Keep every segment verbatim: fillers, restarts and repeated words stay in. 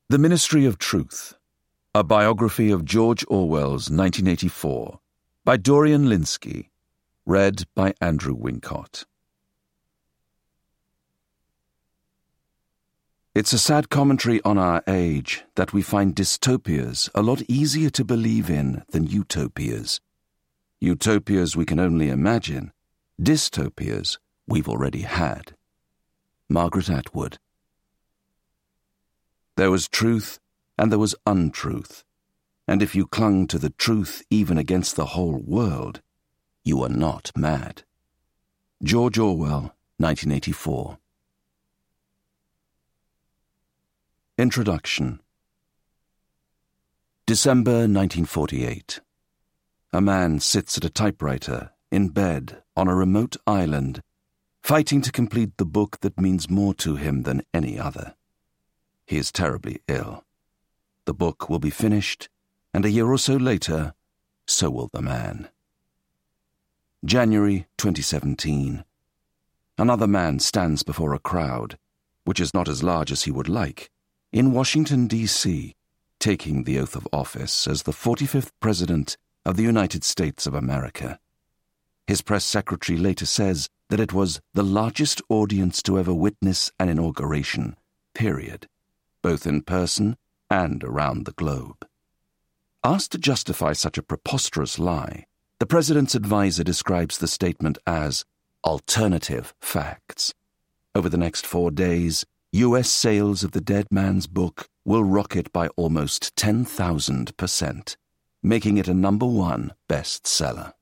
The Ministry of Truth, a biography of George Orwell's nineteen eighty-four, by Dorian Lynskey, read by Andrew Wincott. It's a sad commentary on our age that we find dystopias a lot easier to believe in than utopias. Utopias we can only imagine, dystopias we've already had. Margaret Atwood. There was truth and there was untruth, and if you clung to the truth even against the whole world, you were not mad. George Orwell, nineteen eighty-four. Introduction. December nineteen forty-eight. A man sits at a typewriter, in bed, on a remote island, fighting to complete the book that means more to him than any other. He is terribly ill. The book will be finished, and a year or so later, so will the man. January twenty seventeen. Another man stands before a crowd, which is not as large as he would like, in Washington, D C, taking the oath of office as the forty-fifth President of the United States of America. His press secretary later says that it was the largest audience to ever witness an inauguration, period, both in person and around the globe. Asked to justify such a preposterous lie, the president's advisor describes the statement as alternative facts. Over the next four days, U S sales of the dead man's book will rocket by almost ten thousand percent, making it a number one bestseller.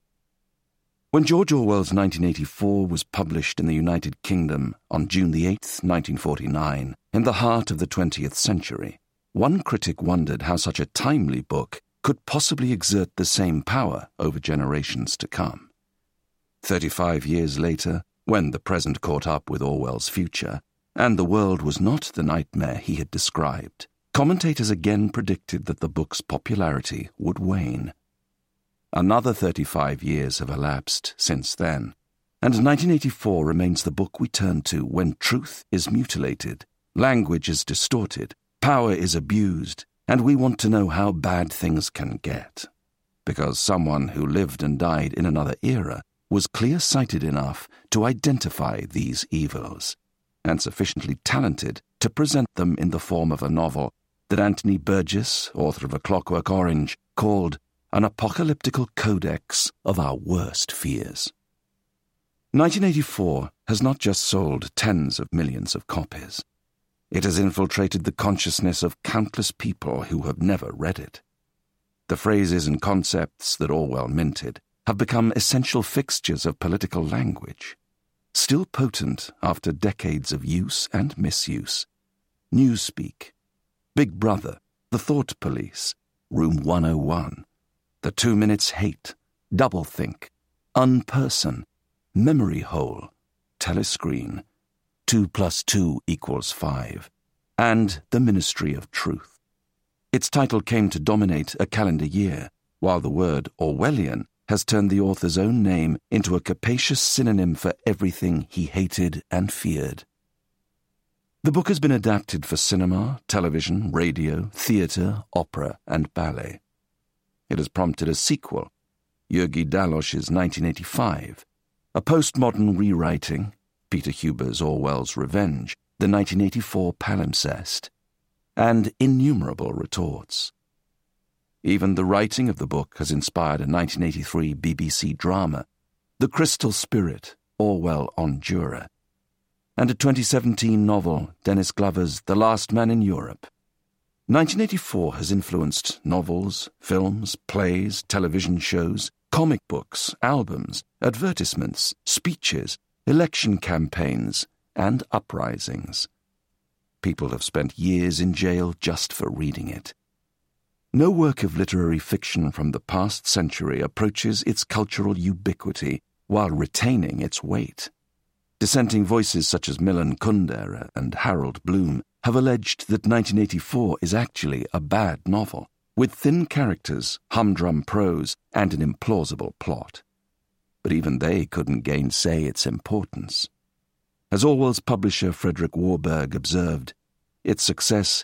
When George Orwell's nineteen eighty-four was published in the United Kingdom on June the eighth, nineteen forty-nine, in the heart of the twentieth century, one critic wondered how such a timely book could possibly exert the same power over generations to come. Thirty-five years later, when the present caught up with Orwell's future, and the world was not the nightmare he had described, commentators again predicted that the book's popularity would wane. Another thirty-five years have elapsed since then, and nineteen eighty-four remains the book we turn to when truth is mutilated, language is distorted, power is abused, and we want to know how bad things can get. Because someone who lived and died in another era was clear-sighted enough to identify these evils, and sufficiently talented to present them in the form of a novel that Anthony Burgess, author of A Clockwork Orange, called an apocalyptical codex of our worst fears. nineteen eighty-four has not just sold tens of millions of copies. It has infiltrated the consciousness of countless people who have never read it. The phrases and concepts that Orwell minted have become essential fixtures of political language, still potent after decades of use and misuse. Newspeak, Big Brother, The Thought Police, Room one oh one, The Two Minutes Hate, Doublethink, Unperson, Memory Hole, Telescreen, Two plus two equals five, and The Ministry of Truth. Its title came to dominate a calendar year, while the word Orwellian has turned the author's own name into a capacious synonym for everything he hated and feared. The book has been adapted for cinema, television, radio, theatre, opera, and ballet. It has prompted a sequel, Jurgi Dalosch's nineteen eighty-five, a postmodern rewriting, Peter Huber's Orwell's Revenge, the nineteen eighty-four palimpsest, and innumerable retorts. Even the writing of the book has inspired a nineteen eighty-three B B C drama, The Crystal Spirit, Orwell on Jura, and a twenty seventeen novel, Dennis Glover's The Last Man in Europe. nineteen eighty-four has influenced novels, films, plays, television shows, comic books, albums, advertisements, speeches, election campaigns, and uprisings. People have spent years in jail just for reading it. No work of literary fiction from the past century approaches its cultural ubiquity while retaining its weight. Dissenting voices such as Milan Kundera and Harold Bloom have alleged that nineteen eighty-four is actually a bad novel, with thin characters, humdrum prose, and an implausible plot. But even they couldn't gainsay its importance. As Orwell's publisher Frederick Warburg observed, its success